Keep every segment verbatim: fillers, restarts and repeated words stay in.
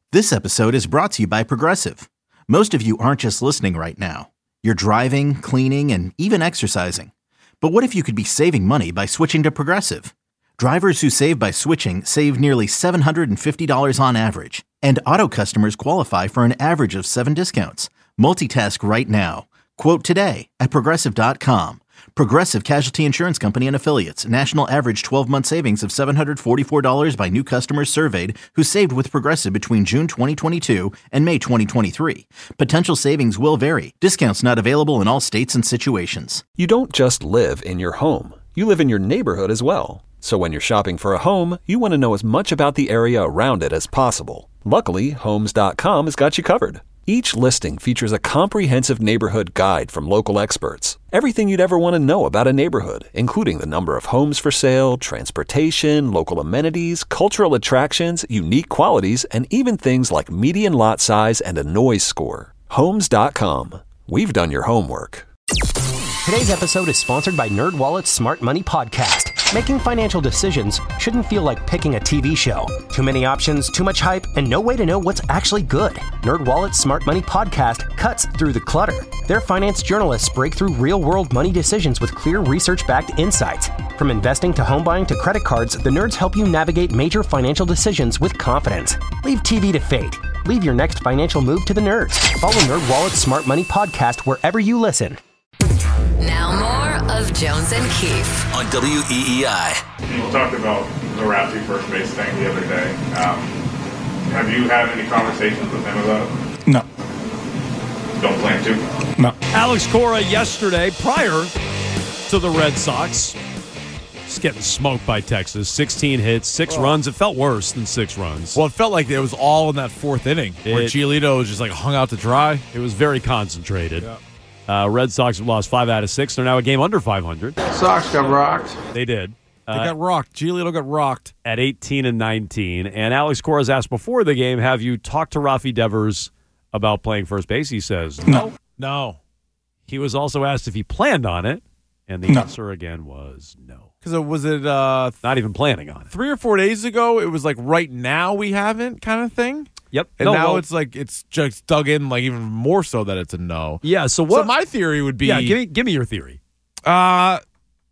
This episode is brought to you by Progressive. Most of you aren't just listening right now. You're driving, cleaning, and even exercising. But what if you could be saving money by switching to Progressive? Drivers who save by switching save nearly seven hundred fifty dollars on average. And auto customers qualify for an average of seven discounts. Multitask right now. Quote today at Progressive dot com. Progressive Casualty Insurance Company and Affiliates. National average twelve-month savings of seven hundred forty-four dollars by new customers surveyed who saved with Progressive between June twenty twenty-two and May twenty twenty-three. Potential savings will vary. Discounts not available in all states and situations. You don't just live in your home. You live in your neighborhood as well. So when you're shopping for a home, you want to know as much about the area around it as possible. Luckily, Homes dot com has got you covered. Each listing features a comprehensive neighborhood guide from local experts. Everything you'd ever want to know about a neighborhood, including the number of homes for sale, transportation, local amenities, cultural attractions, unique qualities, and even things like median lot size and a noise score. Homes dot com. We've done your homework. Today's episode is sponsored by NerdWallet's Smart Money Podcast. Making financial decisions shouldn't feel like picking a T V show. Too many options, too much hype, and no way to know what's actually good. NerdWallet's Smart Money Podcast cuts through the clutter. Their finance journalists break through real-world money decisions with clear research-backed insights. From investing to home buying to credit cards, the nerds help you navigate major financial decisions with confidence. Leave T V to fate. Leave your next financial move to the nerds. Follow NerdWallet's Smart Money Podcast wherever you listen. Now more of Jones and Keefe on W E E I. You talked about the Rafsy first base thing the other day. Um, have you had any conversations with him about it? No. Don't plan to? No. Alex Cora yesterday, prior to the Red Sox, just getting smoked by Texas. sixteen hits, six oh. runs. It felt worse than six runs. Well, it felt like it was all in that fourth inning it, where Giolito was just like hung out to dry. It was very concentrated. Yeah. Uh, Red Sox have lost five out of six. They're now a game under five hundred. Sox got rocked. They did. They uh, got rocked. Giolito got rocked. At eighteen and nineteen. And Alex Cora's asked before the game, have you talked to Rafi Devers about playing first base? He says no. No. He was also asked if he planned on it. And the no. answer again was no. Because it was it uh, not even planning on it. Three or four days ago, it was like right now we haven't kind of thing. Yep. And no, now well, it's like it's just dug in like even more so that it's a no. Yeah, so what So my theory would be Yeah, give me give me your theory. Uh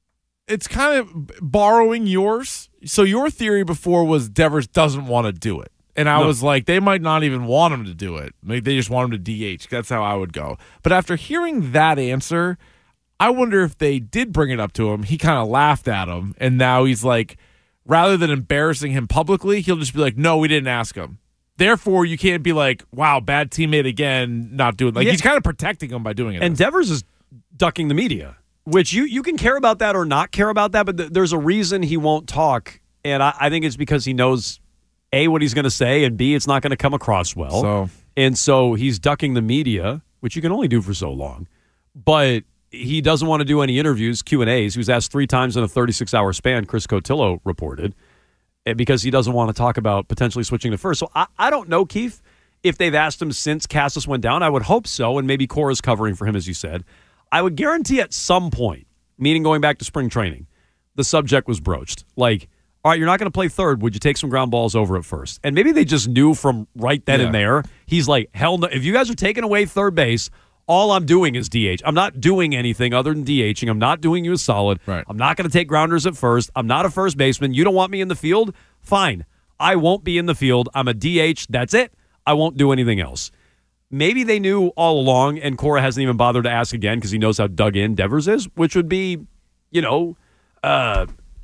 it's kind of borrowing yours. So your theory before was Devers doesn't want to do it. And I no. was like, they might not even want him to do it. Maybe they just want him to D H. That's how I would go. But after hearing that answer, I wonder if they did bring it up to him. He kind of laughed at him, and now he's like, rather than embarrassing him publicly, he'll just be like, no, we didn't ask him. Therefore, you can't be like, wow, bad teammate again, not doing like yeah. he's kind of protecting him by doing it. And Devers is ducking the media, which you, you can care about that or not care about that, but th- there's a reason he won't talk. And I, I think it's because he knows, A, what he's going to say, and B, it's not going to come across well. So. And so he's ducking the media, which you can only do for so long. But he doesn't want to do any interviews, Q and A's. He was asked three times in a thirty-six hour span, Chris Cotillo reported, because he doesn't want to talk about potentially switching to first. So I, I don't know, Keith, if they've asked him since Cassis went down. I would hope so, and maybe Cora's covering for him, as you said. I would guarantee at some point, meaning going back to spring training, the subject was broached. Like, all right, you're not going to play third. Would you take some ground balls over at first? And maybe they just knew from right then yeah. and there. He's like, hell no. If you guys are taking away third base, all I'm doing is D H. I'm not doing anything other than DHing. I'm not doing you a solid. Right. I'm not going to take grounders at first. I'm not a first baseman. You don't want me in the field? Fine. I won't be in the field. I'm a D H. That's it. I won't do anything else. Maybe they knew all along, and Cora hasn't even bothered to ask again because he knows how dug in Devers is, which would be, you know, uh,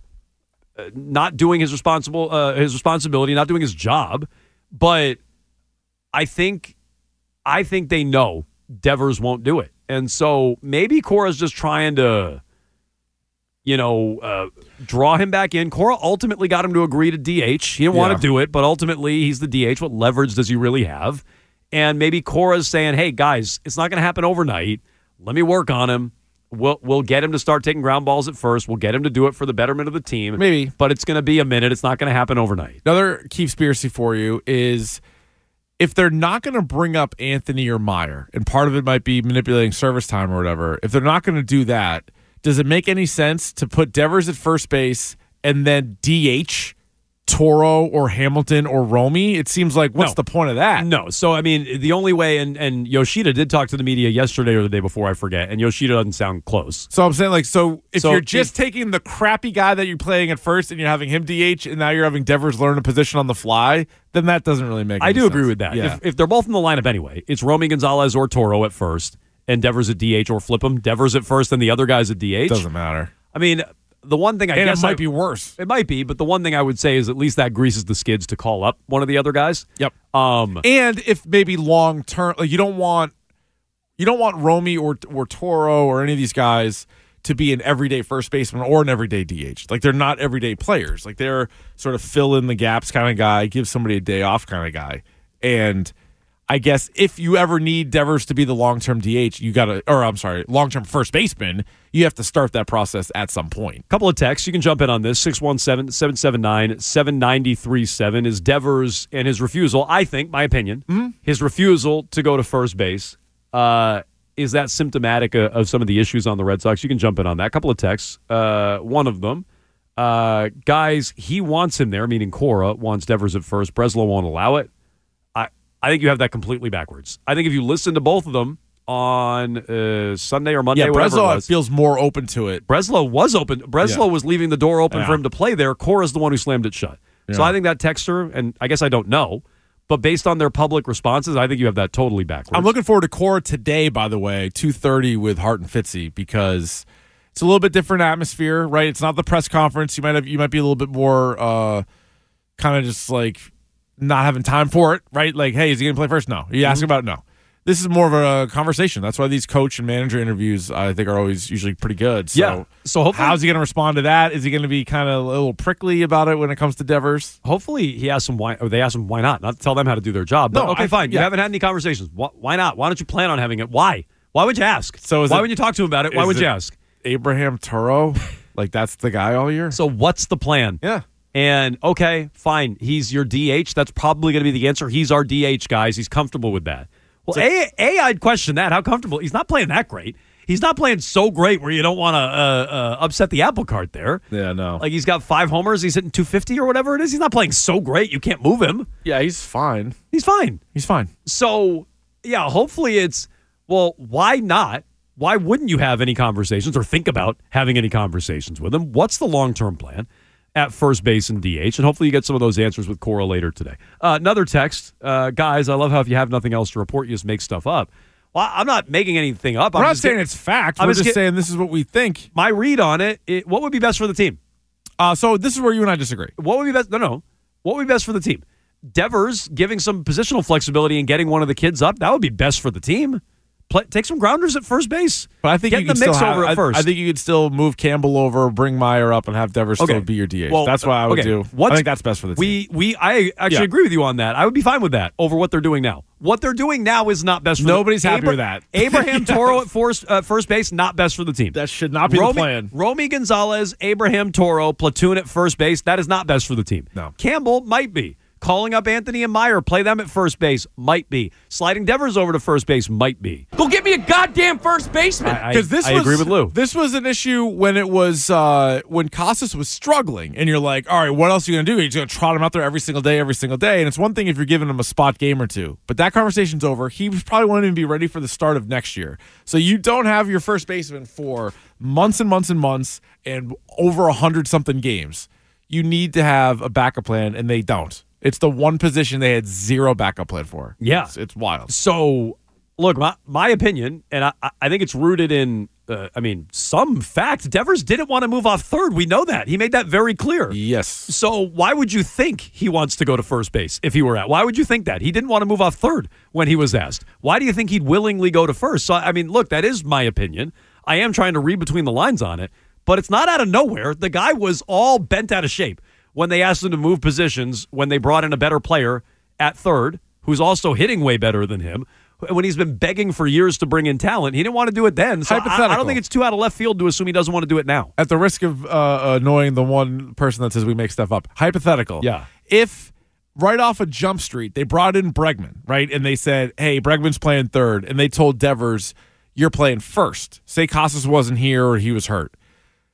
not doing his responsible uh, his responsibility, not doing his job. But I think, I think they know Devers won't do it. And so maybe Cora's just trying to, you know, uh, draw him back in. Cora ultimately got him to agree to D H. He didn't yeah. want to do it, but ultimately he's the D H. What leverage does he really have? And maybe Cora's saying, hey, guys, it's not going to happen overnight. Let me work on him. We'll, we'll get him to start taking ground balls at first. We'll get him to do it for the betterment of the team. Maybe. But it's going to be a minute. It's not going to happen overnight. Another Keefspiracy for you is if they're not going to bring up Anthony or Meyer, and part of it might be manipulating service time or whatever, if they're not going to do that, does it make any sense to put Devers at first base and then D H Toro or Hamilton or Romy, it seems like what's No. the point of that? No. So, I mean, the only way, and, and Yoshida did talk to the media yesterday or the day before, I forget, and Yoshida doesn't sound close. So I'm saying, like, so if So you're just if- taking the crappy guy that you're playing at first and you're having him D H and now you're having Devers learn a position on the fly, then that doesn't really make I any do sense. agree with that. Yeah. If, if they're both in the lineup anyway, it's Romy Gonzalez or Toro at first, and Devers at D H, or flip them. Devers at first and the other guy's at D H. Doesn't matter. I mean, the one thing I And guess it might I- be worse. It might be, but the one thing I would say is at least that greases the skids to call up one of the other guys. Yep. Um, And if maybe long term, like you don't want, you don't want Romy or or Toro or any of these guys to be an everyday first baseman or an everyday D H. Like they're not everyday players. Like they're sort of fill in the gaps kind of guy, give somebody a day off kind of guy. And I guess if you ever need Devers to be the long term D H, you got to, or I'm sorry, long term first baseman, you have to start that process at some point. couple of texts. You can jump in on this. six one seven, seven seven nine, seven nine three seven is Devers and his refusal, I think, my opinion, Mm-hmm. his refusal to go to first base. Uh, is that symptomatic of, of some of the issues on the Red Sox? You can jump in on that. couple of texts. Uh, one of them, uh, guys, he wants him there, meaning Cora wants Devers at first. Breslow won't allow it. I, I think you have that completely backwards. I think if you listen to both of them on uh, Sunday or Monday, Yeah, whatever it Breslow was, feels more open to it. Breslow was open. Breslow Yeah. was leaving the door open Yeah. for him to play there. Cora's the one who slammed it shut. So Yeah. I think that texter, and I guess I don't know, but based on their public responses, I think you have that totally backwards. I'm looking forward to Cora today, by the way, two thirty with Hart and Fitzy, because it's a little bit different atmosphere, right? It's not the press conference. You might have you might be a little bit more uh, kind of just like not having time for it, right? Like, hey, is he going to play first? No. Are you asking about it? No. This is more of a conversation. That's why these coach and manager interviews, I think, are always usually pretty good. So, Yeah. So hopefully- how's he going to respond to that? Is he going to be kind of a little prickly about it when it comes to Devers? Hopefully he asks them why, or they ask him why not. Not to tell them how to do their job. But No, okay, I- fine. You yeah. haven't had any conversations. Why, why not? Why don't you plan on having it? Why? Why would you ask? So is why it- would you talk to him about it? Why is would you it- ask? Abraham Toro, like that's the guy all year? So what's the plan? Yeah. And okay, fine. He's your D H. That's probably going to be the answer. He's our D H, guys. He's comfortable with that. Well, A, A, I'd question that. How comfortable? He's not playing that great. He's not playing so great where you don't want to uh, uh, upset the apple cart there. Yeah, no. Like he's got five homers. He's hitting two fifty or whatever it is. He's not playing so great. You can't move him. Yeah, he's fine. He's fine. He's fine. So, yeah, hopefully it's, well, why not? Why wouldn't you have any conversations or think about having any conversations with him? What's the long-term plan at first base and D H? And hopefully you get some of those answers with Cora later today. Uh, another text. Uh, guys, I love how if you have nothing else to report, you just make stuff up. Well, I'm not making anything up. We're I'm not just saying get- it's fact. I'm We're just just get- saying this is what we think. My read on it, it, what would be best for the team? Uh, so this is where you and I disagree. What would be best? No, no. What would be best for the team? Devers giving some positional flexibility and getting one of the kids up, that would be best for the team. Play, take some grounders at first base. But I think Get you the could mix still have, over at I, first. I think you could still move Campbell over, bring Meyer up, and have Devers Okay. still be your D H. Well, that's what I would okay. do. What's- I think that's best for the team. We we I actually Yeah. agree with you on that. I would be fine with that over what they're doing now. What they're doing now is not best for Nobody's the, happy with that. Abraham Yes. Toro at first, uh, first base, not best for the team. That should not be Romy, the plan. Romy Gonzalez, Abraham Toro, platoon at first base, that is not best for the team. No. Campbell might be. Calling up Anthony and Meyer, play them at first base, might be. Sliding Devers over to first base, might be. Go get me a goddamn first baseman. I, I, Because this I was, agree with Lou. This was an issue when it was uh, when Casas was struggling, and you're like, all right, what else are you gonna do? You're just gonna trot him out there every single day, every single day. And it's one thing if you're giving him a spot game or two, but that conversation's over. He probably won't even be ready for the start of next year. So you don't have your first baseman for months and months and months and over a hundred something games. You need to have a backup plan, and they don't. It's the one position they had zero backup plan for. Yeah. It's, it's wild. So, look, my, my opinion, and I, I think it's rooted in, uh, I mean, some fact. Devers didn't want to move off third. We know that. He made that very clear. Yes. So why would you think he wants to go to first base if he were at? Why would you think that? He didn't want to move off third when he was asked. Why do you think he'd willingly go to first? So, I mean, look, that is my opinion. I am trying to read between the lines on it, but it's not out of nowhere. The guy was all bent out of shape when they asked him to move positions, when they brought in a better player at third, who's also hitting way better than him, when he's been begging for years to bring in talent. He didn't want to do it then. So I, I Hypothetical. don't think it's too out of left field to assume he doesn't want to do it now. At the risk of uh, annoying the one person that says we make stuff up, hypothetical. Yeah. If right off of Jump Street, they brought in Bregman, right? And they said, hey, Bregman's playing third. And they told Devers, you're playing first. Say Casas wasn't here or he was hurt.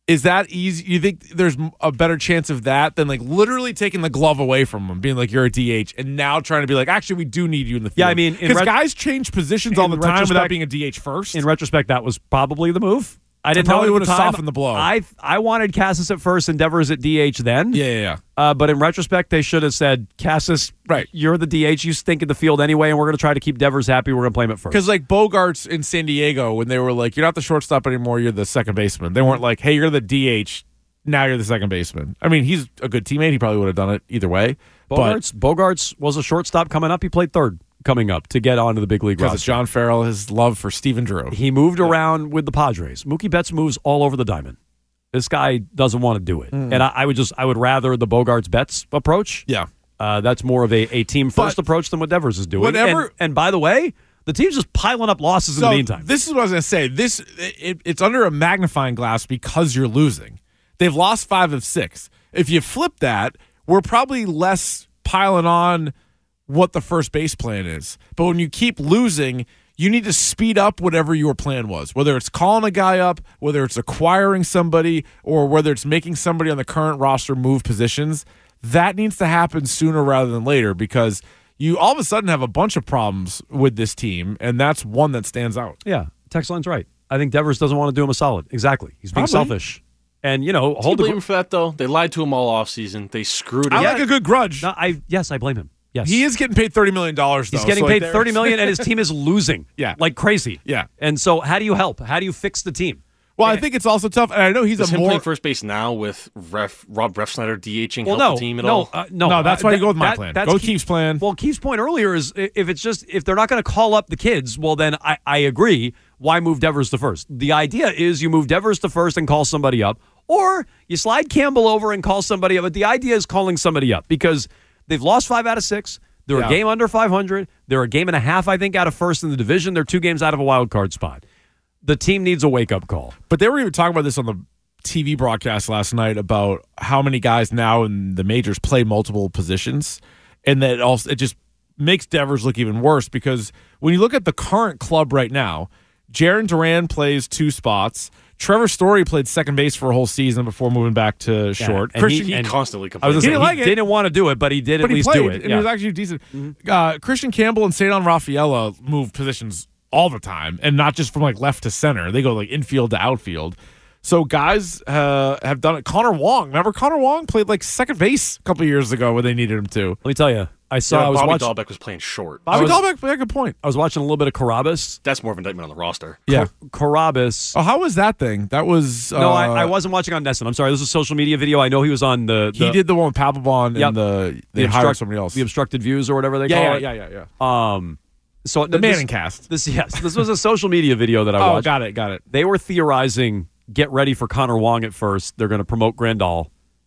Is that easy? You think there's a better chance of that than like literally taking the glove away from him, being like you're a D H, and now trying to be like, actually, we do need you in the field? Yeah, I mean, because ret- guys change positions all the time retrospect- without being a D H first. In retrospect, that was probably the move. I didn't I probably know would at have the time. softened the blow. I I wanted Cassis at first and Devers at D H then. yeah, yeah, yeah. Uh, but in retrospect, they should have said, Cassis, Right. you're the D H. You stink in the field anyway, and we're going to try to keep Devers happy. We're going to play him at first. Because like Bogarts in San Diego, when they were like, you're not the shortstop anymore, you're the second baseman. They weren't like, hey, you're the D H, now you're the second baseman. I mean, he's a good teammate. He probably would have done it either way. Bogarts, Bogarts was a shortstop coming up. He played third coming up to get onto the big league Because roster. of John Farrell, his love for Steven Drew. He moved around with the Padres. Mookie Betts moves all over the diamond. This guy doesn't want to do it. Mm. And I, I would just, I would rather the Bogarts Betts approach. Yeah. Uh, that's more of a, a team first But approach than what Devers is doing. whatever- And, and by the way, the team's just piling up losses in So the meantime. this is what I was going to say. This it, it's under a magnifying glass because you're losing. They've lost five of six. If you flip that, we're probably less piling on what the first base plan is. But when you keep losing, you need to speed up whatever your plan was, whether it's calling a guy up, whether it's acquiring somebody, or whether it's making somebody on the current roster move positions. That needs to happen sooner rather than later because you all of a sudden have a bunch of problems with this team, and that's one that stands out. yeah, text line's right. I think Devers doesn't want to do him a solid. Exactly. He's being Probably. selfish. And, you know, Do you hold the blame him for that, though? They lied to him all offseason. They screwed him. I like a good grudge. No, I yes, I blame him. Yes. He is getting paid thirty million dollars, though. He's getting so, like, paid thirty million dollars and his team is losing. Yeah. Like crazy. Yeah. And so how do you help? How do you fix the team? Well, I think it's also tough, and I know he's Is a him more. playing first base now with ref, Rob Refsnyder DHing Well, help no, the team at no, all? uh, no, No, that's uh, why you that- go with my that- plan. that's Go with Keith- Keith's plan. Well, Keith's point earlier is i- if it's just if they're not going to call up the kids, well, then I, I agree. Why move Devers to first? The idea is you move Devers to first and call somebody up, or you slide Campbell over and call somebody up. But the idea is calling somebody up because they've lost five out of six. They're Yeah. a game under five hundred. They're a game and a half, I think, out of first in the division. They're two games out of a wild card spot. The team needs a wake up call. But they were even talking about this on the T V broadcast last night about how many guys now in the majors play multiple positions, and that also it just makes Devers look even worse because when you look at the current club right now, Jarren Duran plays two spots. Trevor Story played second base for a whole season before moving back to short. and Christian, He and- constantly I was complains. going to say, didn't he like it. didn't want to do it, but he did but at he least played, do it. and Yeah. he was actually decent. Uh, Christian Campbell and Cedon Rafaela move positions all the time, and not just from like left to center. They go like infield to outfield. So guys uh, have done it. Connor Wong, remember Connor Wong played like second base a couple years ago when they needed him to. Let me tell you, I saw. Yeah, I was Bobby watching. Dahlbeck was playing short. Bobby was- Dahlbeck, yeah, good point. I was watching a little bit of Carabas. That's more of an indictment on the roster. Yeah. Carabas. Oh, how was that thing? That was uh, no, I, I wasn't watching on Nesson. I'm sorry. This is a social media video. I know he was on the. He the- did the one with Papelbon Yep. and the they the hired obstruct- somebody else. The obstructed views or whatever they yeah, call yeah, it. yeah, yeah, yeah. Um, so The this, Manning cast. This yes, this was a social media video that I Oh, watched. got it, got it. They were theorizing, get ready for Connor Wong at first. They're going to promote Grandal,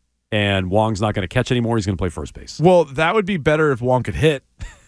and Wong's not going to catch anymore. He's going to play first base. Well, that would be better if Wong could hit.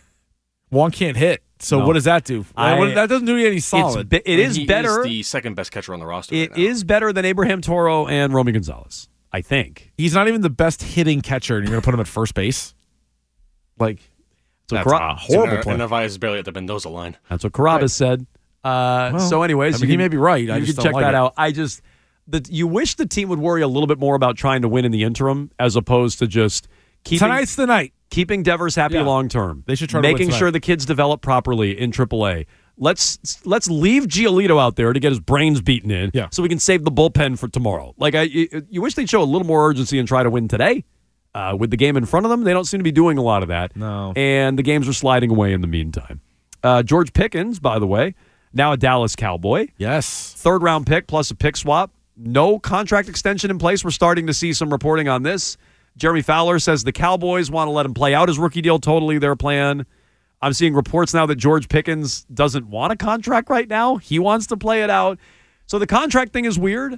Wong can't hit. So No. what does that do? I- What- that doesn't do you any solid. It's, be- it is he better. Is the second best catcher on the roster. It right now. is better than Abraham Toro and Romy Gonzalez, I think. He's not even the best hitting catcher, and you're going to put him at first base? Like, So that's Cara- a horrible And play. Narvaez is barely at the Mendoza line. That's what Carabas said. Uh, Well, so, anyways, I mean, you he can- may be right. I you just can don't check like that it. out. I just the you wish the team would worry a little bit more about trying to win in the interim as opposed to just keeping Tonight's the night. keeping Devers happy Yeah. long term. They should try to win making tonight. sure the kids develop properly in triple A. Let's let's leave Giolito out there to get his brains beaten in, Yeah. so we can save the bullpen for tomorrow. Like I, you, you wish they'd show a little more urgency and try to win today. Uh, with the game in front of them, they don't seem to be doing a lot of that. No. And the games are sliding away in the meantime. Uh, George Pickens, by the way, now a Dallas Cowboy. Yes. Third round pick plus a pick swap. No contract extension in place. We're starting to see some reporting on this. Jeremy Fowler says the Cowboys want to let him play out his rookie deal, totally their plan. I'm seeing reports now that George Pickens doesn't want a contract right now. He wants to play it out. So the contract thing is weird.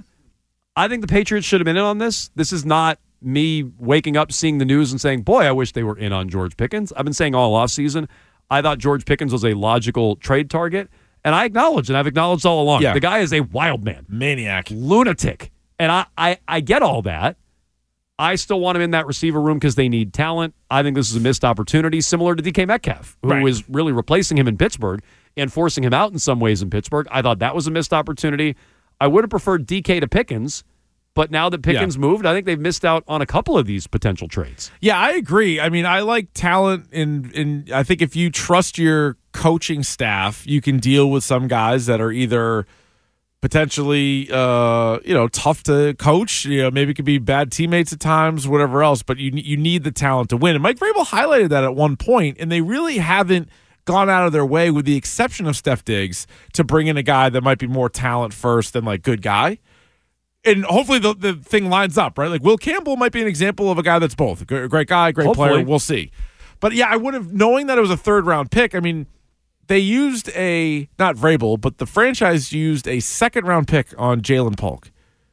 I think the Patriots should have been in on this. This is not me waking up, seeing the news, and saying, boy, I wish they were in on George Pickens. I've been saying all offseason, I thought George Pickens was a logical trade target. And I acknowledge, and I've acknowledged all along, Yeah. the guy is a wild man. Maniac. Lunatic. And I, I, I get all that. I still want him in that receiver room because they need talent. I think this is a missed opportunity, similar to D K Metcalf, who Right. was really replacing him in Pittsburgh and forcing him out in some ways in Pittsburgh. I thought that was a missed opportunity. I would have preferred D K to Pickens, But now that Pickens Yeah. moved, I think they've missed out on a couple of these potential trades. Yeah, I agree. I mean, I like talent in in I think if you trust your coaching staff, you can deal with some guys that are either potentially uh, you know, tough to coach, you know, maybe it could be bad teammates at times, whatever else, but you you need the talent to win. And Mike Vrabel highlighted that at one point, and they really haven't gone out of their way, with the exception of Steph Diggs, to bring in a guy that might be more talent first than like good guy. And hopefully the, the thing lines up, right? Like Will Campbell might be an example of a guy that's both. A great guy, great Hopefully. player. We'll see. But yeah, I would have, knowing that it was a third round pick, I mean, they used a, not Vrabel, but the franchise used a second round pick on Jalen Polk.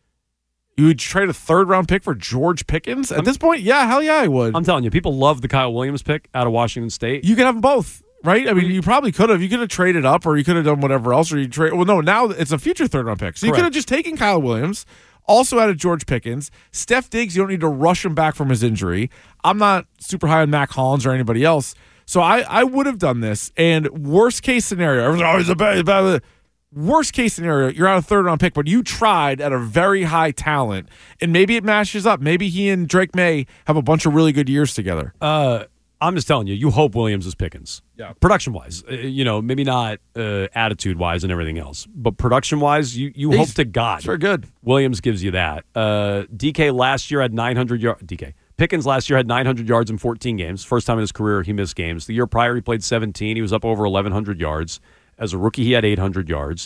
You would trade a third round pick for George Pickens? At this point, yeah, hell yeah, I would. I'm telling you, people love the Kyle Williams pick out of Washington State. You could have them both. Right? I mean, you probably could have. You could have traded up, or you could have done whatever else, or you trade. Well, no, now it's a future third round pick. So you Correct. could have just taken Kyle Williams, also added George Pickens. Steph Diggs, you don't need to rush him back from his injury. I'm not super high on Mac Hollins or anybody else. So I, I would have done this. And worst case scenario, everyone's always a bad, bad, worst case scenario, you're on a third round pick, but you tried at a very high talent, and maybe it matches up. Maybe he and Drake May have a bunch of really good years together. Uh, I'm just telling you, you hope Williams is Pickens. Yeah. Production-wise. Uh, you know, maybe not uh, attitude-wise and everything else, but production-wise, you, you He's- hope to God Very good. Williams gives you that. Uh, D K last year had nine hundred yards. D K. Pickens last year had nine hundred yards in fourteen games. First time in his career he missed games. The year prior he played seventeen. He was up over eleven hundred yards. As a rookie, he had eight hundred yards.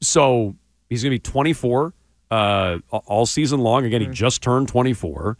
So he's going to be twenty-four uh, all season long. Again, he just turned twenty-four.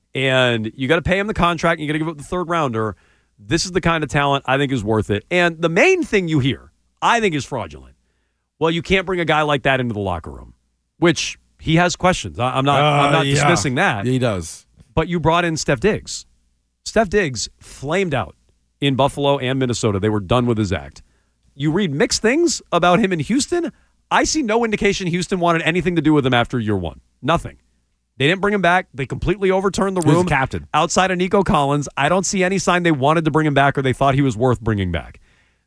And you got to pay him the contract. And you got to give up the third rounder. This is the kind of talent I think is worth it. And the main thing you hear, I think, is fraudulent. Well, you can't bring a guy like that into the locker room, which he has questions. I- I'm not. I'm Uh, not yeah. dismissing that. Yeah, he does. But you brought in Steph Diggs. Steph Diggs flamed out in Buffalo and Minnesota. They were done with his act. You read mixed things about him in Houston. I see no indication Houston wanted anything to do with him after year one. Nothing. They didn't bring him back. They completely overturned the He was room. the captain. Outside of Nico Collins, I don't see any sign they wanted to bring him back or they thought he was worth bringing back.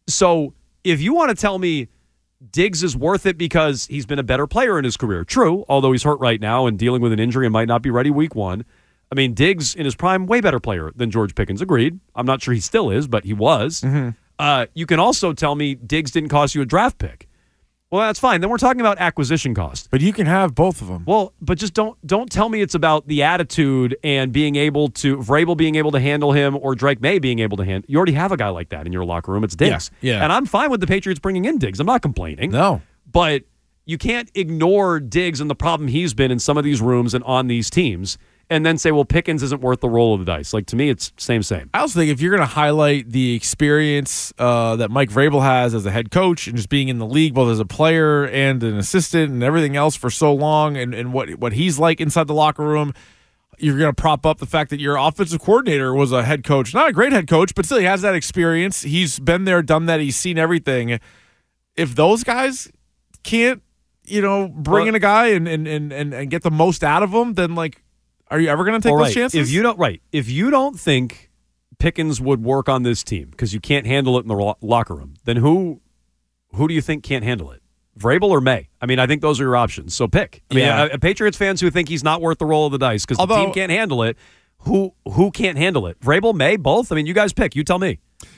So if you want to tell me Diggs is worth it because he's been a better player in his career, true, although he's hurt right now and dealing with an injury and might not be ready week one. I mean, Diggs in his prime, way better player than George Pickens. Agreed. I'm not sure he still is, but he was. Mm-hmm. Uh, you can also tell me Diggs didn't cost you a draft pick. Well, that's fine. Then we're talking about acquisition cost. But you can have both of them. Well, but just don't don't tell me it's about the attitude and being able to Vrabel being able to handle him or Drake May being able to handle. You already have a guy like that in your locker room. It's Diggs. Yeah, yeah. And I'm fine with the Patriots bringing in Diggs. I'm not complaining. No. But you can't ignore Diggs and the problem he's been in some of these rooms and on these teams and then say, well, Pickens isn't worth the roll of the dice. Like, to me, it's same, same. I also think if you're going to highlight the experience uh, that Mike Vrabel has as a head coach and just being in the league, both as a player and an assistant and everything else for so long, and, and what, what he's like inside the locker room, you're going to prop up the fact that your offensive coordinator was a head coach. Not a great head coach, but still he has that experience. He's been there, done that. He's seen everything. If those guys can't, you know, bring Well, in a guy and, and, and, and, and get the most out of him, then, like, are you ever going to take All those right. chances? If you don't, right. If you don't think Pickens would work on this team because you can't handle it in the lo- locker room, then who who do you think can't handle it? Vrabel or May? I mean, I think those are your options. So pick. I mean, Yeah. uh, Patriots fans who think he's not worth the roll of the dice because the Although- team can't handle it. Who who can't handle it? Vrabel, May, both? I mean, you guys pick. You tell me.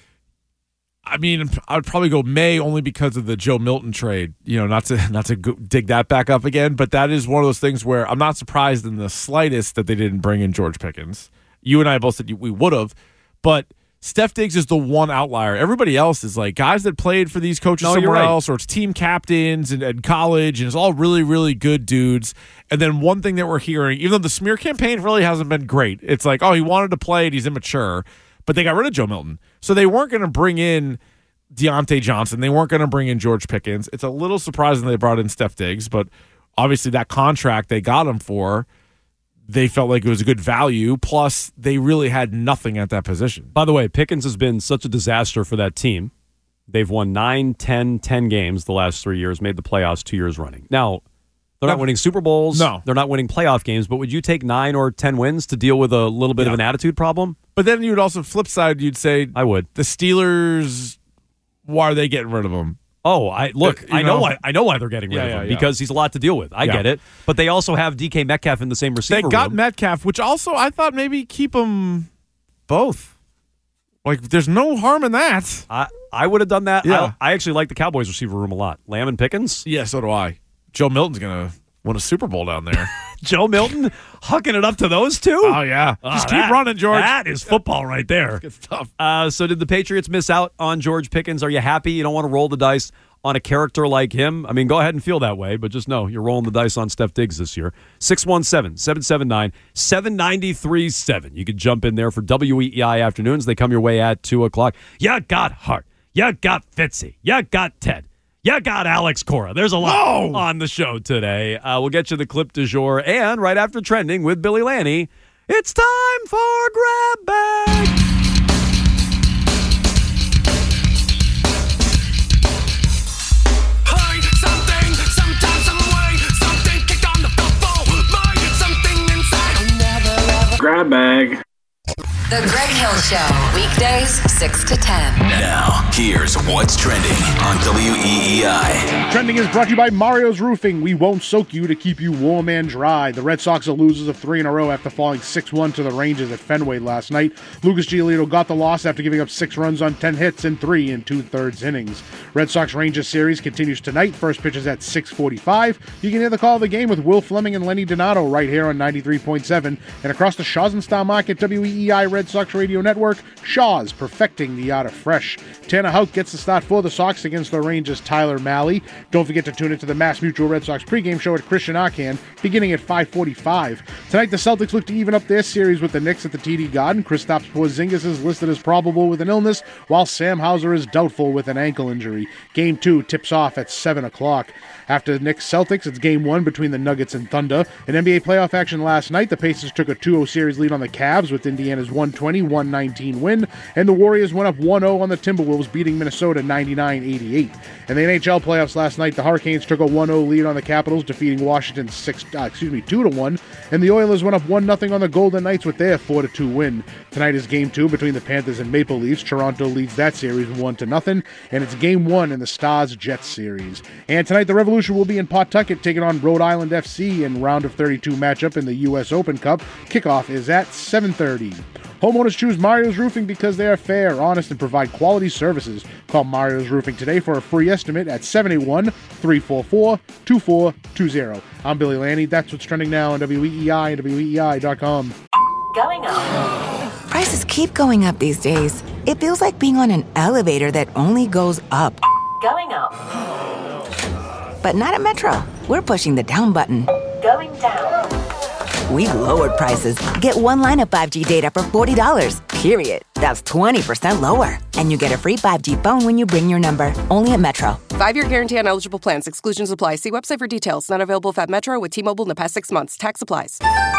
I mean, I'd probably go May only because of the Joe Milton trade. You know, not to not to go, dig that back up again, but that is one of those things where I'm not surprised in the slightest that they didn't bring in George Pickens. You and I both said we would have, but Steph Diggs is the one outlier. Everybody else is like guys that played for these coaches No, you're somewhere right. else, or it's team captains and, and college, and it's all really, really good dudes. And then one thing that we're hearing, even though the smear campaign really hasn't been great, it's like, oh, he wanted to play and he's immature. But they got rid of Joe Milton. So they weren't going to bring in Deontay Johnson. They weren't going to bring in George Pickens. It's a little surprising they brought in Steph Diggs, but obviously that contract they got him for, they felt like it was a good value. Plus, they really had nothing at that position. By the way, Pickens has been such a disaster for that team. They've won nine, ten, ten games the last three years, made the playoffs two years running. Now, they're not No. winning Super Bowls. No. They're not winning playoff games, but would you take nine or ten wins to deal with a little bit Yeah. of an attitude problem? But then you would also flip side, you'd say I would. the Steelers, why are they getting rid of him? Oh, I look. You I know know? why. I know why they're getting rid Yeah, of yeah, him yeah. because he's a lot to deal with. I Yeah. get it, but they also have D K Metcalf in the same receiver They got room. Metcalf, which also I thought maybe keep them both. Like, there's no harm in that. I I would have done that. Yeah. I, I actually like the Cowboys receiver room a lot. Lamb and Pickens. Yeah, so do I. Joe Milton's gonna win a Super Bowl down there. Joe Milton hucking it up to those two. Oh yeah, Ah, just keep that- running, George. That is football right there. Good stuff. Uh, so did the Patriots miss out on George Pickens? Are you happy? You don't want to roll the dice on a character like him? I mean, go ahead and feel that way, but just know you're rolling the dice on Steph Diggs this year. six one seven, seven seven nine, seven nine three seven. You can jump in there for W E E I afternoons. They come your way at two o'clock. You got Hart. You got Fitzy. You got Ted. You got Alex Cora. There's a lot Whoa! on the show today. Uh, we'll get you the clip du jour. And right after trending with Billy Lanny, it's time for Grab Bag. Something, sometime, some way, something kicked on the football. My, something inside. Grab bag. The Greg Hill Show, weekdays six to ten. Now, here's what's trending on W E E I. Trending is brought to you by Mario's Roofing. We won't soak you to keep you warm and dry. The Red Sox are losers of three in a row after falling six one to the Rangers at Fenway last night. Lucas Giolito got the loss after giving up six runs on ten hits and three and two-thirds innings. Red Sox-Rangers series continues tonight. First pitch is at six forty-five. You can hear the call of the game with Will Fleming and Lenny Donato right here on ninety-three point seven. And across the Shaw's and Star Market W E E I Red Sox Radio Network, Shaw's perfecting the art of fresh. Tanner Houck gets the start for the Sox against the Rangers' Tyler Malley. Don't forget to tune into the Mass Mutual Red Sox pregame show at Christian Arcan, beginning at five forty-five. Tonight, the Celtics look to even up their series with the Knicks at the T D Garden. Kristaps Porzingis is listed as probable with an illness, while Sam Hauser is doubtful with an ankle injury. Game two tips off at seven o'clock. After the Knicks-Celtics, it's game one between the Nuggets and Thunder. In N B A playoff action last night, the Pacers took a two oh series lead on the Cavs with Indiana's one twenty one nineteen win, and the Warriors went up one oh on the Timberwolves, beating Minnesota ninety-nine eighty-eight. In the N H L playoffs last night, the Hurricanes took a one oh lead on the Capitals, defeating Washington six, uh, excuse me, two to one, and the Oilers went up one nothing on the Golden Knights with their four to two win. Tonight is game two between the Panthers and Maple Leafs. Toronto leads that series one to nothing, and it's game one in the Stars-Jets series. And tonight, the Revolution will be in Pawtucket taking on Rhode Island F C in round of thirty-two matchup in the U S Open Cup. Kickoff is at seven thirty. Homeowners choose Mario's Roofing because they are fair, honest, and provide quality services. Call Mario's Roofing today for a free estimate at seven eight one, three four four, two four two zero. I'm Billy Lanny. That's what's trending now on W E E I and W E E I dot com. Going up. Prices keep going up these days. It feels like being on an elevator that only goes up. Going up. But not at Metro. We're pushing the down button. Going down. We've lowered prices. Get one line of five G data for forty dollars, period. That's twenty percent lower. And you get a free five G phone when you bring your number. Only at Metro. Five-year guarantee on eligible plans. Exclusions apply. See website for details. Not available at Metro with T-Mobile in the past six months. Tax applies.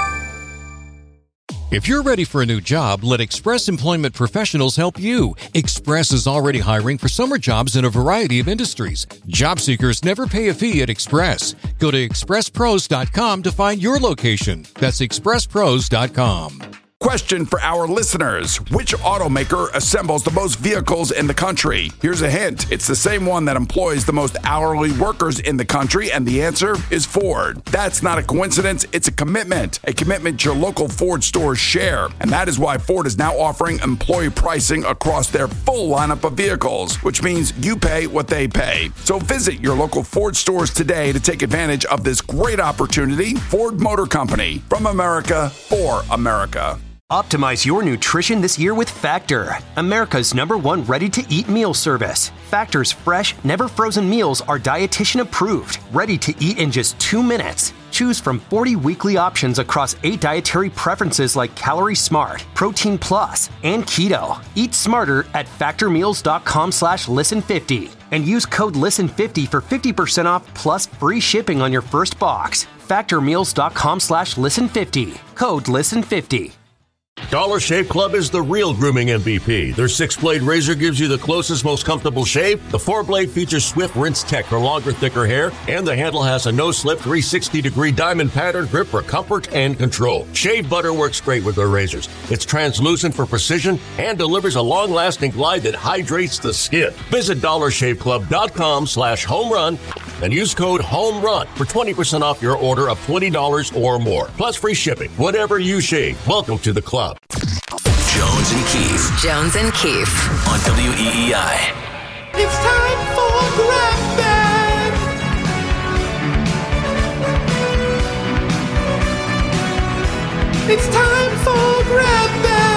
If you're ready for a new job, let Express Employment Professionals help you. Express is already hiring for summer jobs in a variety of industries. Job seekers never pay a fee at Express. Go to express pros dot com to find your location. That's express pros dot com. Question for our listeners. Which automaker assembles the most vehicles in the country? Here's a hint. It's the same one that employs the most hourly workers in the country, and the answer is Ford. That's not a coincidence. It's a commitment. A commitment your local Ford stores share. And that is why Ford is now offering employee pricing across their full lineup of vehicles, which means you pay what they pay. So visit your local Ford stores today to take advantage of this great opportunity. Ford Motor Company. From America, for America. Optimize your nutrition this year with Factor, America's number one ready-to-eat meal service. Factor's fresh, never-frozen meals are dietitian approved, ready to eat in just two minutes. Choose from forty weekly options across eight dietary preferences like Calorie Smart, Protein Plus, and Keto. Eat smarter at factormeals.com slash listen50 and use code listen fifty for fifty percent off plus free shipping on your first box. factormeals.com slash listen50. Code listen50. Dollar Shave Club is the real grooming M V P. Their six-blade razor gives you the closest, most comfortable shave. The four-blade features swift rinse tech for longer, thicker hair, and the handle has a no-slip three hundred sixty degree diamond pattern grip for comfort and control. Shave butter works great with their razors. It's translucent for precision and delivers a long-lasting glide that hydrates the skin. Visit dollar shave club dot com slash home run and use code HOMERUN for twenty percent off your order of twenty dollars or more. Plus free shipping. Whatever you shave, welcome to the club. Jones and Keefe. Jones and Keefe. On W E E I. It's time for Grab Bag. It's time for Grab Bag.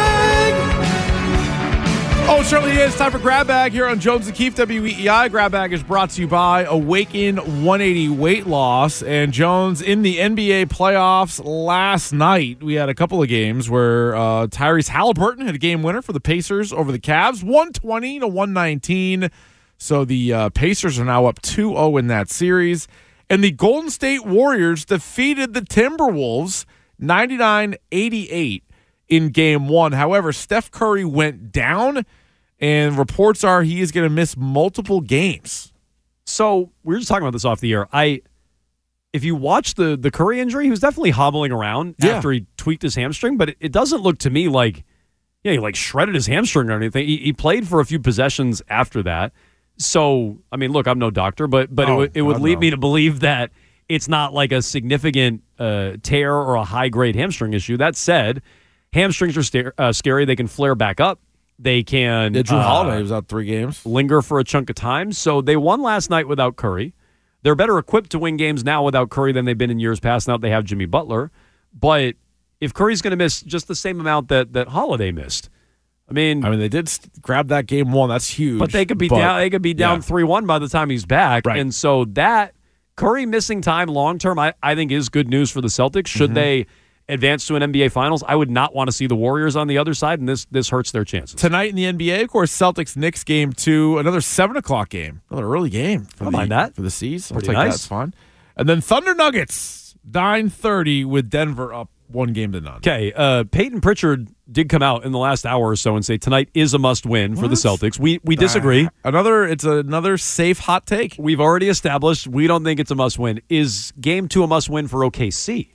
Oh, it certainly is. Time for Grab Bag here on Jones and Keefe, W E E I. Grab Bag is brought to you by Awaken one eighty Weight Loss. And Jones, in the N B A playoffs last night, we had a couple of games where uh, Tyrese Halliburton had a game winner for the Pacers over the Cavs, one twenty to one nineteen. So the uh, Pacers are now up two oh in that series. And the Golden State Warriors defeated the Timberwolves ninety-nine eighty-eight. In game one. However, Steph Curry went down, and reports are he is going to miss multiple games. So we were just talking about this off the air. I, if you watch the the Curry injury, he was definitely hobbling around Yeah. after he tweaked his hamstring, but it, it doesn't look to me like, yeah, he like shredded his hamstring or anything. He, he played for a few possessions after that. So, I mean, look, I'm no doctor, but but Oh, it, would- it would God, lead no. me to believe that it's not like a significant uh, tear or a high grade hamstring issue. That said, hamstrings are sta- uh, scary. They can flare back up. They can. Yeah, Drew uh, Holiday was out three games. Linger for a chunk of time. So they won last night without Curry. They're better equipped to win games now without Curry than they've been in years past. Now that they have Jimmy Butler. But if Curry's going to miss just the same amount that that Holiday missed, I mean, I mean, they did st- grab that game one. That's huge. but they could be but- down. They could be down yeah. three one by the time he's back. Right. And so that Curry missing time long term, I, I think is good news for the Celtics. Should Mhm. they advance to an N B A Finals, I would not want to see the Warriors on the other side, and this this hurts their chances. Tonight in the N B A, of course, Celtics Knicks game two, another seven o'clock game, another early game for I don't the mind that. for the C's. I'll Pretty take nice. that. It's fun. And then Thunder Nuggets nine thirty with Denver up one game to none. Okay, uh, Peyton Pritchard did come out in the last hour or so and say tonight is a must-win for the Celtics. We we disagree. Uh, another, it's another safe hot take. We've already established we don't think it's a must-win. Is game two a must-win for O K C?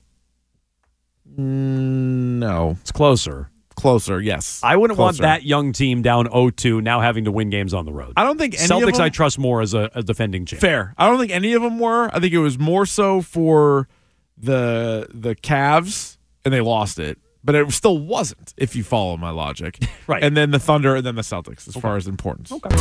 Mm, no, it's closer. Closer, yes. I wouldn't want Closer. that young team down oh two now having to win games on the road. I don't think any Celtics of them, I trust more as a, a defending champ. Fair. I don't think any of them were. I think it was more so for the the Cavs, and they lost it. But it still wasn't, if you follow my logic. Right. And then the Thunder, and then the Celtics, as far as importance. Okay.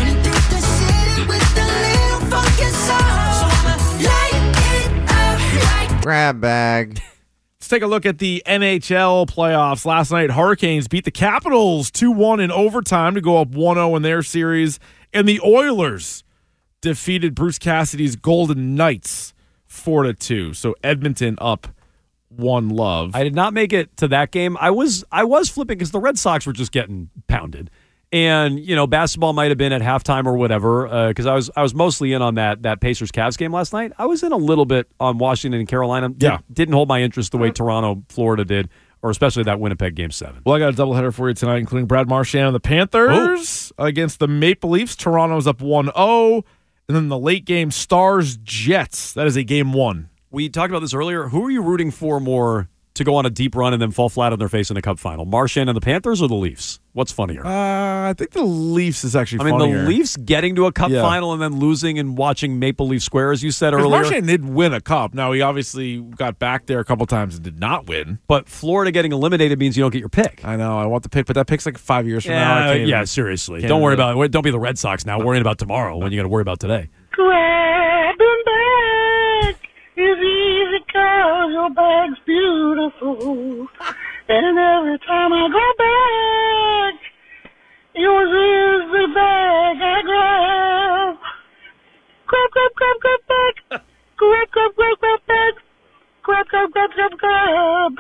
Grab bag. Let's take a look at the N H L playoffs. Last night, Hurricanes beat the Capitals two one in overtime to go up one oh in their series. And the Oilers defeated Bruce Cassidy's Golden Knights four to two. So Edmonton up one love. I did not make it to that game. I was I was flipping because the Red Sox were just getting pounded, and you know basketball might have been at halftime or whatever. Because uh, I was I was mostly in on that that Pacers Cavs game last night. I was in a little bit on Washington and Carolina. Did, Yeah. didn't hold my interest the way Toronto, Florida did, or especially that Winnipeg game seven. Well, I got a doubleheader for you tonight, including Brad Marchand and the Panthers against the Maple Leafs. Toronto's up one oh. And then the late game Stars Jets. That is a game one. We talked about this earlier. Who are you rooting for more to go on a deep run and then fall flat on their face in a cup final? Marchand and the Panthers or the Leafs? What's funnier? Uh, I think the Leafs is actually I mean, funnier. the Leafs getting to a cup Yeah. final and then losing and watching Maple Leaf Square, as you said 'Cause earlier. Marchand did win a cup. Now, he obviously got back there a couple times and did not win. But Florida getting eliminated means you don't get your pick. I know. I want the pick, but that pick's like five years from now. I Yeah, can't yeah even- seriously. can't Don't worry even- about it. Don't be the Red Sox now worrying about tomorrow when you got to worry about today. Grab them back is easy 'cause your bag's beautiful. And every time I go back, yours is the bag I grab. Grab, grab, grab, grab back. Grab, grab, grab, grab back. Grab, grab, grab, grab, grab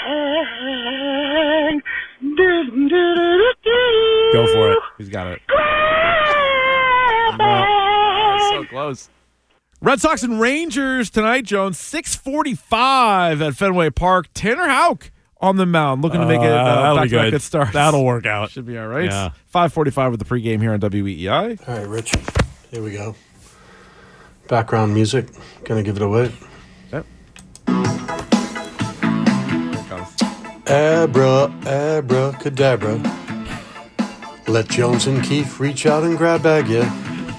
bag. Do, do, do, do, do. Go for it. He's got it. Grab bag. So close. Red Sox and Rangers tonight, Jones. six forty-five at Fenway Park. Tanner Houck on the mound, looking to make it Uh, uh, that'll be back-to-back good. good starts. That'll work out. Should be all right. Yeah. five forty-five with the pregame here on W E E I. All right, Rich. Here we go. Background music. Gonna give it away. Yep. Abra, abracadabra. Let Jones and Keefe reach out and grab bag ya.